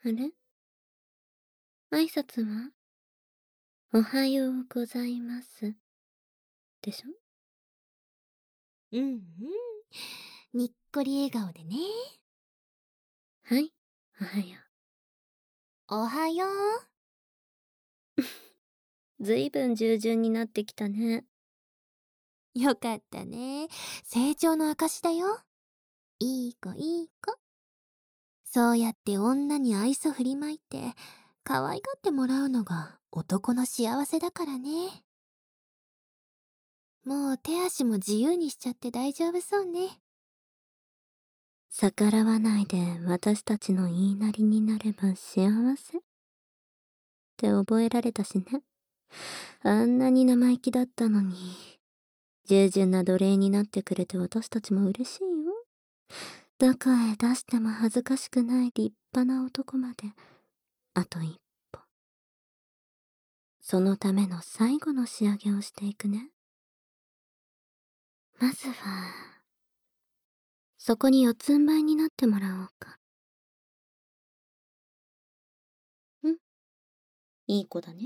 れ、挨拶はおはようございます。でしょ？ うんうん。にっこり笑顔でね。 はい、おはよおはよう。ずいぶん従順になってきたね。 う。よかったね。成長の証だよ。いい子いい子。そうやって女に愛想振りまいて、可愛がってもらうのが男の幸せだからね。もう手足も自由にしちゃって大丈夫そうね。 逆らわないで私たちの言いなりになれば幸せって覚えられたしね。あんなに生意気だったのに、従順な奴隷になってくれて私たちも嬉しいよ。どこへ出しても恥ずかしくない立派な男まで、あと一歩。そのための最後の仕上げをしていくね。まずは、そこに四つん這いになってもらおうか。いい子だね。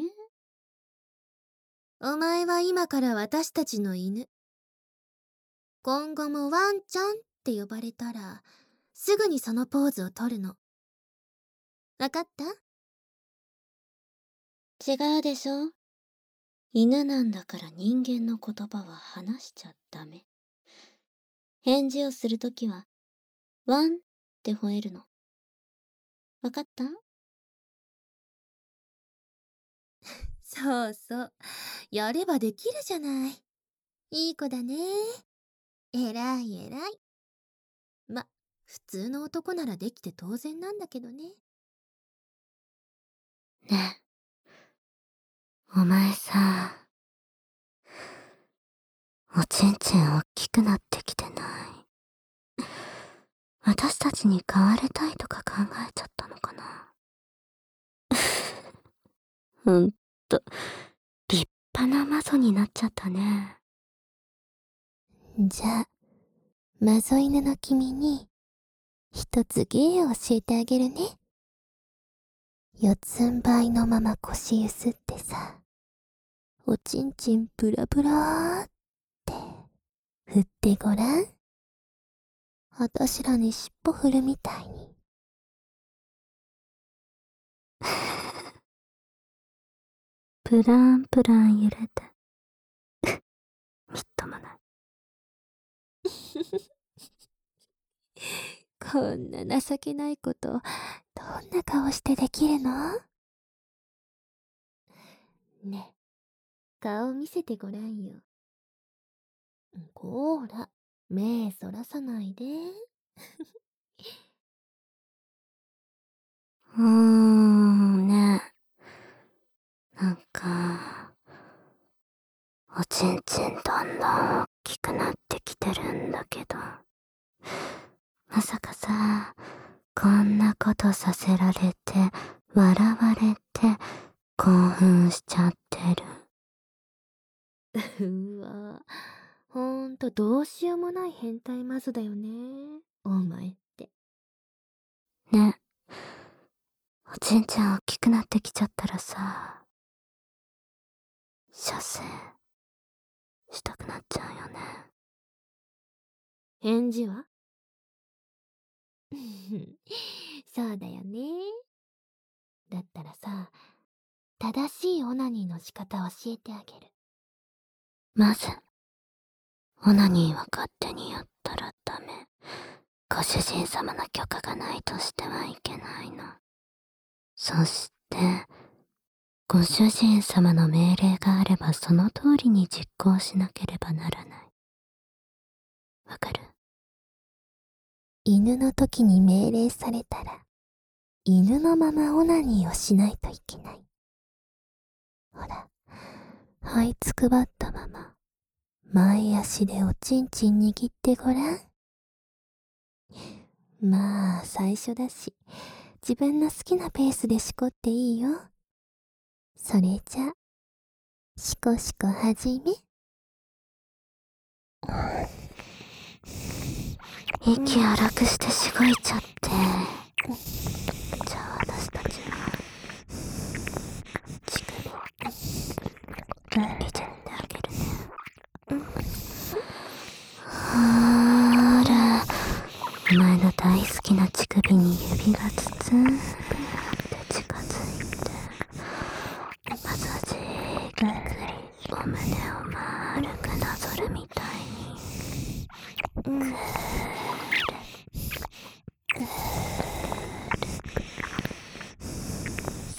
お前は今から私たちの犬。今後もワンちゃんって呼ばれたら、すぐにそのポーズを取るの。わかった？ 違うでしょ。犬なんだから人間の言葉は話しちゃダメ。返事をするときは、ワンって吠えるの。わかった？ そうそう。やればできるじゃない。いい子だね。えらいえらい。ま、普通の男ならできて当然なんだけどね。 ねえ、お前さ、おちんちんおっきくなってきてない？私たちに飼われたいとか考えちゃったのかな。ほんと、立派なマゾになっちゃったね。 じゃあ、マゾ犬の君に、一つ芸を教えてあげるね。四つん這いのまま腰ゆすってさ、おちんちんブラブラーって振ってごらん。あたしらに尻尾振るみたいに。 プランプラン揺れて。みっともない。 こんな情けないこと、どんな顔してできるの？ね、顔見せてごらんよ。こーら、目そらさないで。 ね。なんか、おちんちんどんどん大きくなってきてるんだけど。まさかさ、こんなことさせられて、笑われて、興奮しちゃってる。 うわ、ほんとどうしようもない変態マズだよね。お前って。 ね。おちんちん大きくなってきちゃったらさ、射精したくなっちゃうよね。 返事は？そうだよね。だったらさ、正しいオナニーの仕方教えてあげる。 まず、オナニーは勝手にやったらダメ。ご主人様の許可がないとしてはいけないの。そして、ご主人様の命令があればその通りに実行しなければならない。わかる？ 犬の時に命令されたら、犬のままオナニーをしないといけない。ほら、這いつくばったまま、前足でおちんちん握ってごらん。まあ、最初だし、自分の好きなペースでしこっていいよ。それじゃ、しこしこはじめ。 息荒くしてしごいちゃって。じゃあ私た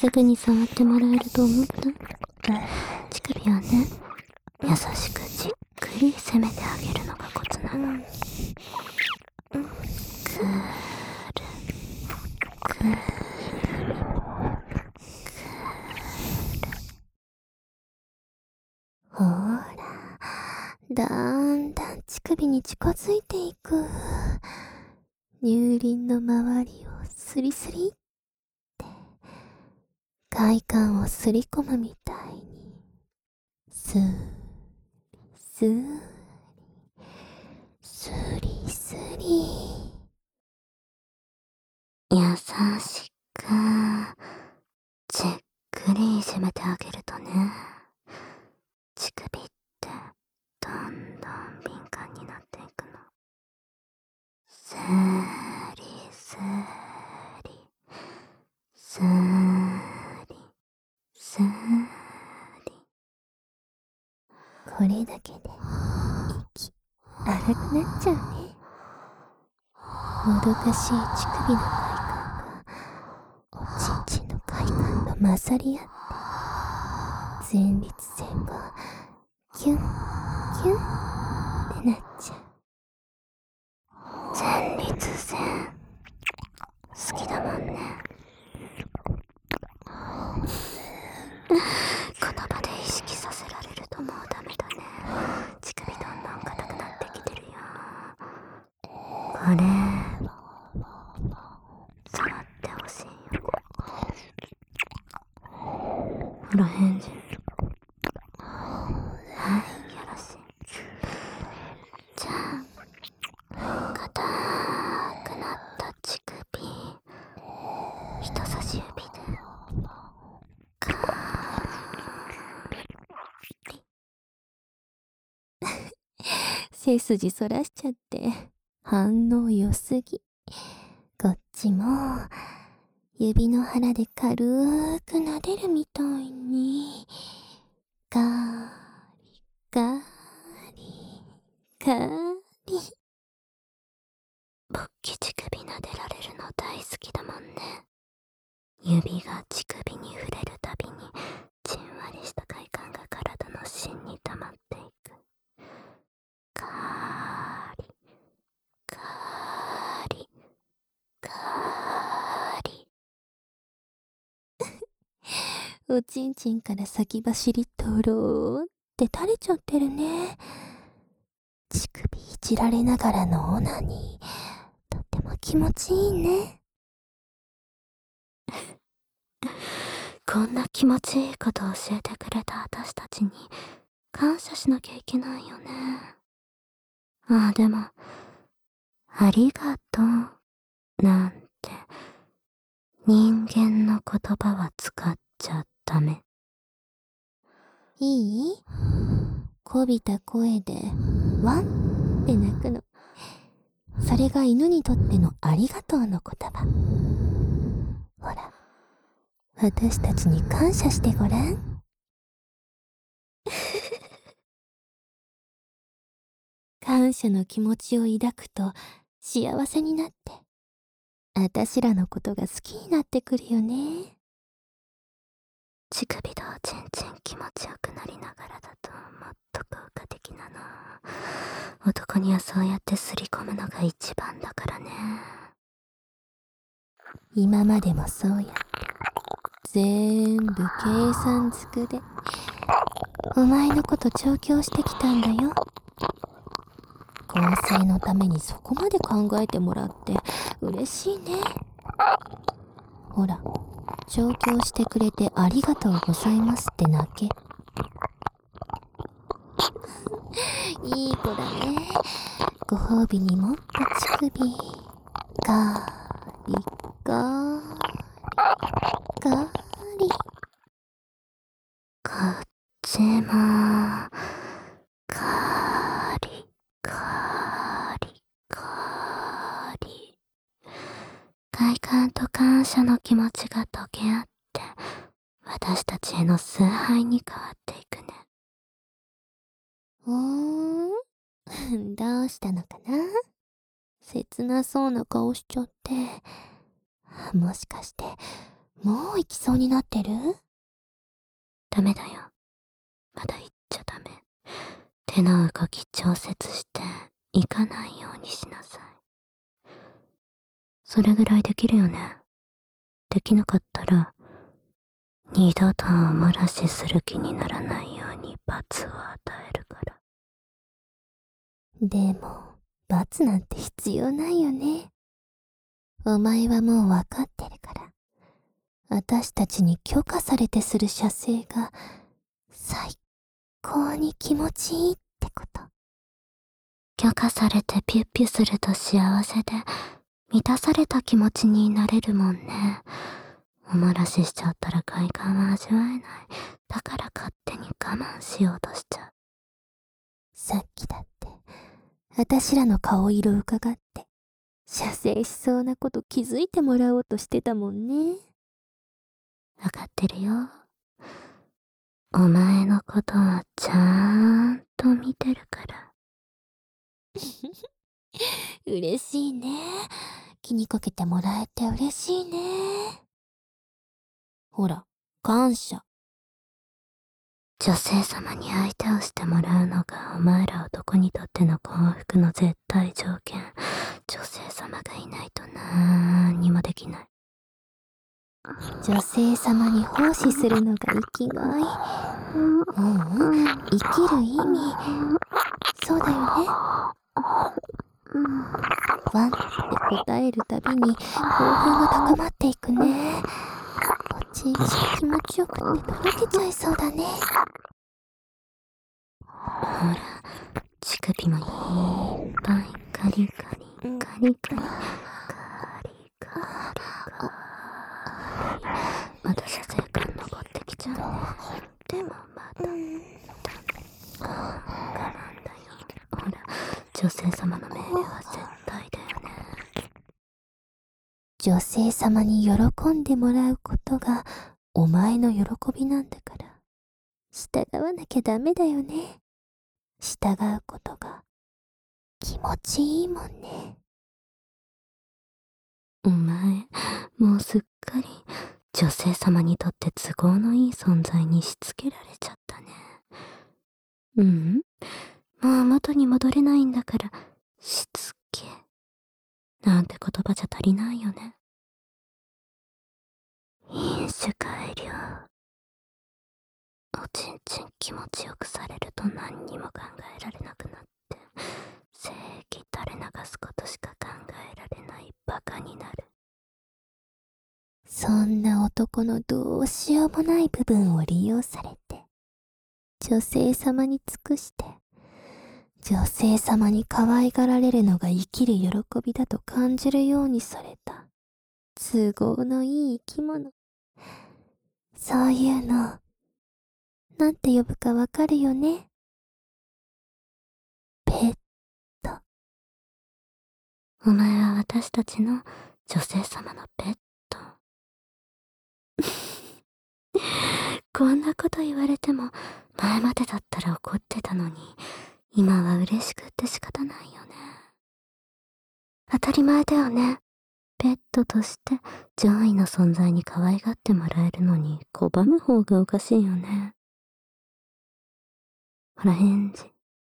すぐに触ってもらえると思った。乳首をね、優しくじっくり攻めてあげるのがコツなの。くーる、くーる、 ほら、だんだん乳首に近づいていく。乳輪の周りをスリスリって快感をすり込むみたいに、スーリスーリスリスリ。 優しくじっくり攻めてあげるとね、乳首ってどんどん敏感になっていくの。スーリスーリスーリスーリ。 これだけで息荒くなっちゃうね。もどかしい乳首の快感がおちんちんの快感と混ざり合って、前立腺がキュンキュンってなっちゃう。 前立腺好きだもんね。この場で意識させられるともうダメだね。乳首どんどん硬くなってきてるよ。これ触ってほしいよ。ほら返事。はい、よろしい。じゃあ硬くなった乳首、人差し指でカ背筋そらしちゃって反応良すぎ。こっちも指の腹で軽く撫でるみたいにガーリガーリガーリ。 勃起乳首撫でられるの大好きだもんね。指が乳首に触れるたびにじんわりした快感が体の芯に溜まっていく。カーリカーリカーリ。 おちんちんから先走りとろーって垂れちゃってるね。乳首いじられながらのオナニー、とっても気持ちいいね。 こんな気持ちいいことを教えてくれた私たちに感謝しなきゃいけないよね。ああ、でもありがとうなんて人間の言葉は使っちゃダメ。 いい？こびた声でワンって鳴くの。それが犬にとってのありがとうの言葉。ほら、私たちに感謝してごらん。感謝の気持ちを抱くと幸せになって、あたしらのことが好きになってくるよね。 乳首とおちんちん気持ちよくなりながらだともっと効果的なの。男にはそうやってすり込むのが一番だからね。 今までもそうやって全部計算づくでお前のこと調教してきたんだよ。構成のためにそこまで考えてもらって嬉しいね。ほら、調教してくれてありがとうございますって泣け。いい子だね。ご褒美にもっと乳首ガーリガーリガーリ。 こっちもカーリカーリカーリ。快感と感謝の気持ちが溶け合って私たちへの崇拝に変わっていくね。 どうしたのかな。切なそうな顔しちゃって。もしかしてもう行きそうになってる？ ダメだよ。まだ行っちゃダメ。手の動き調節して行かないようにしなさい。それぐらいできるよね。できなかったら、二度とお漏らしする気にならないように罰を与えるから。 でも、罰なんて必要ないよね。お前はもうわかってるから。私たちに許可されてする射精が、最高に気持ちいいってこと。 許可されてピュッピュすると幸せで、満たされた気持ちになれるもんね。お漏らししちゃったら快感は味わえない。だから勝手に我慢しようとしちゃう。 さっきだって、私らの顔色うかがって、射精しそうなこと気づいてもらおうとしてたもんね。 わかってるよ。お前のことはちゃーんと見てるから。 嬉しいね。気にかけてもらえて嬉しいね。ほら、感謝。 女性様に相手をしてもらうのがお前ら男にとっての幸福の絶対条件。女性様がいないとなんにもできない。 女性様に奉仕するのが生きがい。生きる意味。そうだよね。ワンって答えるたびに興奮が高まっていくね。おちんち気持ちよくてとろけちゃいそうだね。 ほら、乳首もいっぱいカリカリカリカリカリカリカリ。まだ射精感残ってきちゃうね。でもまだ我慢だよ。ほら、女性様の命令は絶対だよね。 女性様に喜んでもらうことがお前の喜びなんだから、従わなきゃダメだよね。従うことが気持ちいいもんね。 お前、もうすっかり女性様にとって都合のいい存在にしつけられちゃったね。もう元に戻れないんだから、しつけ。なんて言葉じゃ足りないよね。飲酒改良。おちんちん気持ちよくされると何にも考えられなくなって、精液垂れ流すことしか考えられないバカになる。 そんな男のどうしようもない部分を利用されて、女性様に尽くして、女性様に可愛がられるのが生きる喜びだと感じるようにされた、都合のいい生き物。そういうの、なんて呼ぶかわかるよね。ペット。 お前は私たちの女性様のペット。こんなこと言われても、前までだったら怒ってたのに、今は嬉しくって仕方ないよね。当たり前だよね。ペットとして上位の存在に可愛がってもらえるのに拒む方がおかしいよね。ほら返事。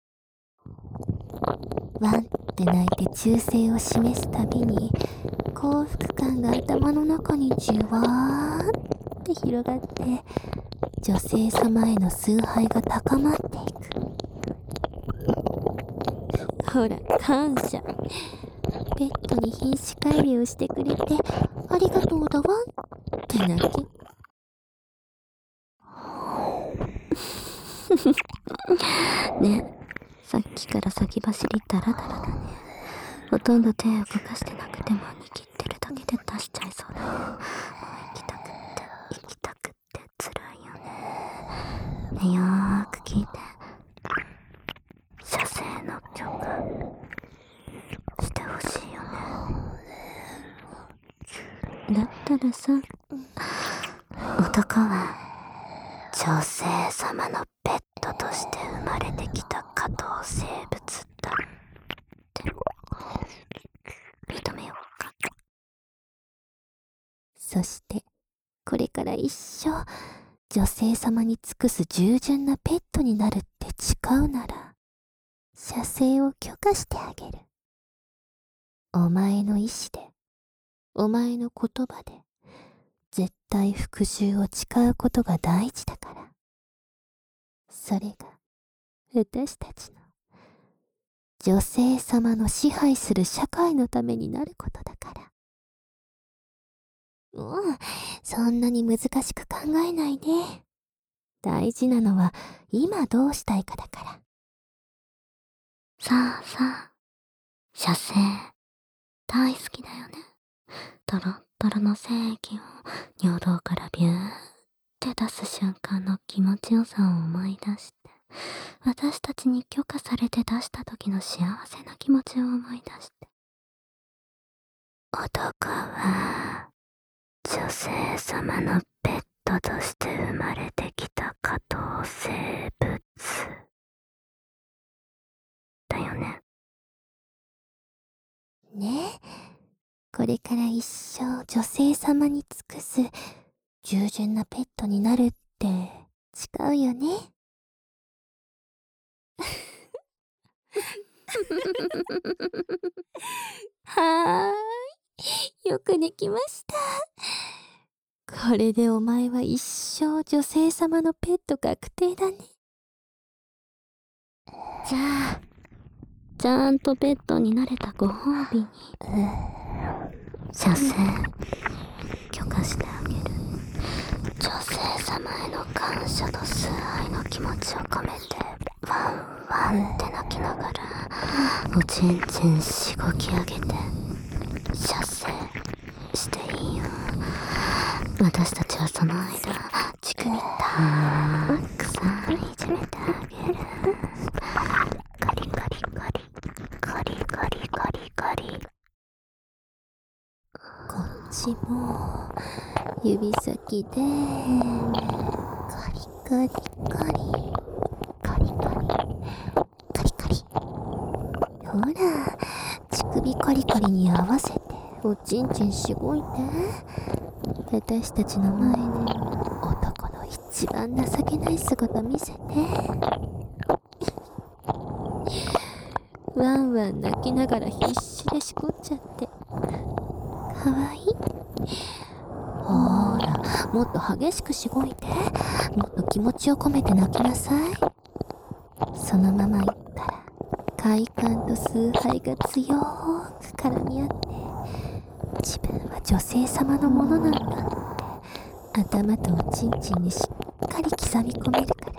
ワンって鳴いて忠誠を示すたびに、幸福感が頭の中にじわーって広がって、女性様への崇拝が高まっていく。ほら、感謝。ペットに品種改良してくれてありがとうだわって泣き。 ねえ、さっきから先走りダラダラだね。ほとんど手を動かしてなくても握ってるだけで出しちゃいそうだよ。もう行きたくって辛いよね。ね、よーく聞いて。射精の許可してほしいよね。だったらさ、男は女性様のペットとして生まれてきた下等生物だって認めようか。 そしてこれから一生、女性様に尽くす従順なペットになるって誓うなら、射精を許可してあげる。お前の意志で、お前の言葉で、絶対服従を誓うことが大事だから。それが、私たちの、女性様の支配する社会のためになることだから。そんなに難しく考えないで。大事なのは、今どうしたいかだから。 さあさあ、射精、大好きだよね。トロットロの精液を尿道からビューって出す瞬間の気持ちよさを思い出して、私たちに許可されて出した時の幸せな気持ちを思い出して。男は、女性様のペットとして生まれてきた下等生物。だよね。 ねえ、これから一生女性様に尽くす従順なペットになるって誓うよね。はーい、よくできました。これでお前は一生女性様のペット確定だね。 じゃあ、ちゃんとペットになれたご褒美に、射精、許可してあげる。女性様への感謝と崇拝の気持ちを込めて、ワンワンって泣きながら、おちんちんしごき上げて、射精していいよ。私たちはその間、乳首たくさんいじめてあげる。カリカリカリ、カリカリカリカリ。 こっちも指先でカリカリカリカリカリカリカリ。ほら、乳首カリカリに合わせておちんちんしごいて。私たちの前で男の一番情けない姿見せて。ワンワン泣きながら必死でしこっちゃって。かわいい。ほーら、もっと激しくしごいて。もっと気持ちを込めて泣きなさい。そのまま言ったら、快感と崇拝が強ーく絡み合って、自分は女性様のものなんだって頭とおちんちんにしっかり刻み込めるから。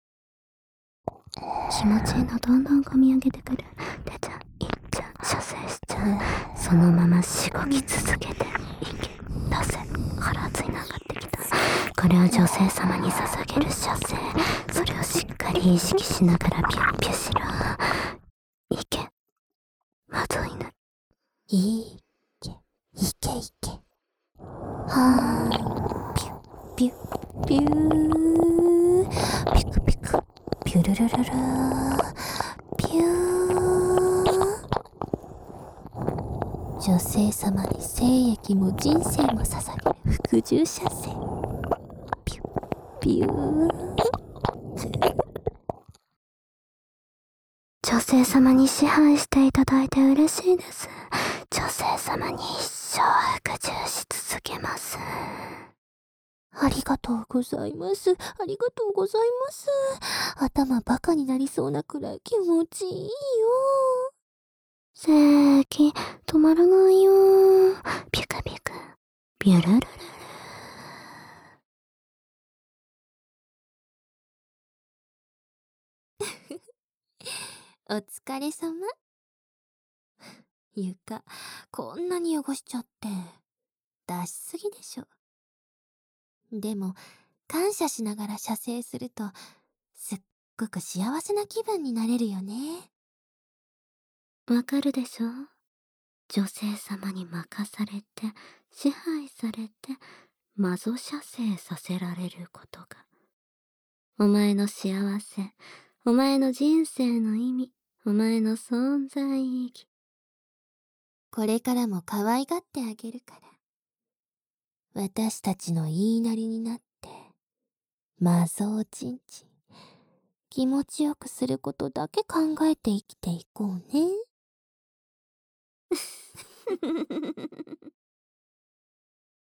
気持ちいいのどんどん込み上げてくる。出ちゃう、いっちゃう、射精しちゃう。そのまましごき続けて、いけ、出せ。腹熱いの上がってきた。これを女性様に捧げる射精。それをしっかり意識しながらピュッピュしろ。いけ、まずいね。 いけ、いけいけ。はーい。ピュッピュッピュー。ピクピク。ピュルルルルー。ピュー。女性様に精液も人生も捧げる服従射精。ピュッピュー。 女性様に支配していただいて嬉しいです。女性様に一生服従し続けます。 ありがとうございます。ありがとうございます。頭バカになりそうなくらい気持ちいいよ。 精液止まらないよ。ピクピク、ビュルルルル。 お疲れ様。床、こんなに汚しちゃって、出しすぎでしょ。でも、感謝しながら射精すると、すっごく幸せな気分になれるよね。 わかるでしょ？女性様に任されて、支配されて、マゾ射精させられることが。お前の幸せ、お前の人生の意味、お前の存在意義。 これからも可愛がってあげるから。 私たちの言いなりになって、魔像ちんちん、気持ちよくすることだけ考えて生きていこうね。